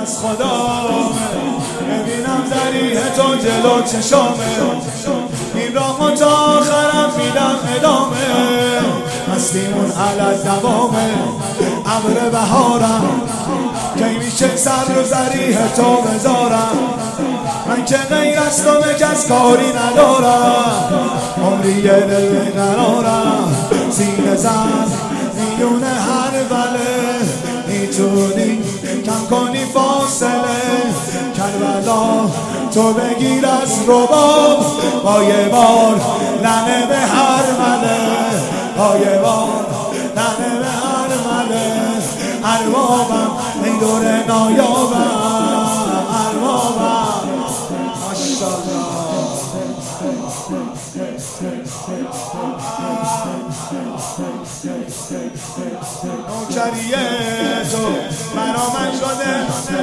از خدا ببینم ذریح تو جلو چشامه، این راهو تا آخرم میدم ادامه، هستیمون علت دوامه، ابر بهارم کی میشه سر رو ذریح تو بذارم، من که غیر از تو به کس کاری ندارم، عمری یه دل قرارم، سینه زن میونه هر بله، میتونی کم کنی فاصله، کربلا تو بگیر از رباب، با یه بار لنه به هر مله، با یه بار لنه به هر مله، اربابم ای دور نایابم، اربابم ماشاءالله. نوکریه تو برا من شده،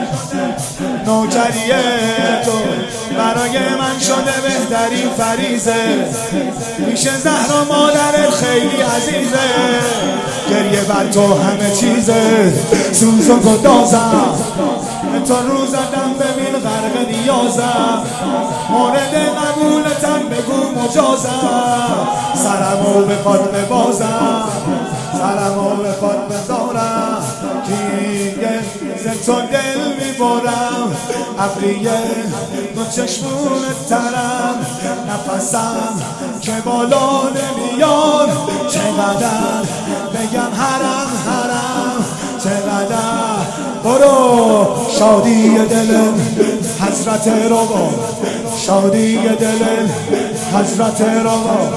نوکریه تو برای من شده بهترین فریضه، میشه زهرا مادرت خیلی عزیزه، گریه بر تو همه چیزه، سوز و گدازم تو رو زدم ببین غرق نیازم، مورد قبولتم بگو مجازم، سرمو به پات ببازم، سرمو به پات بذارم، کیه ز تو دل میبرم، ابریه دو چشمونت ترم، نفسم که بالا نمیاد، چقدر بگم حرم حرم، چقدر برو شادی دل حضرت روا، شادی دل حضرت روا،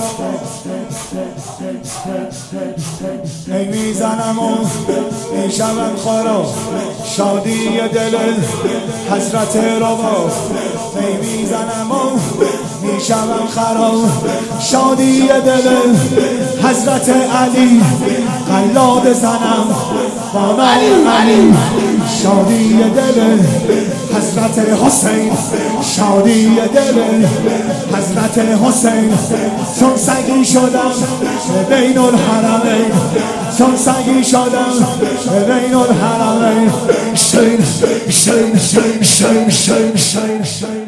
ای میزنم و میشوم خراب، شادی دل حضرت روا، ای میزنم و میشوم خراب، شادی دل حضرت علی، قلاد زنم با نام علی، شادی دل حضرت حسین، شادی دل حضرت حسین، چون سگی شدم بین الحرمین، چون سگی شدم بین الحرمین، شین شین شین شین شین شین شین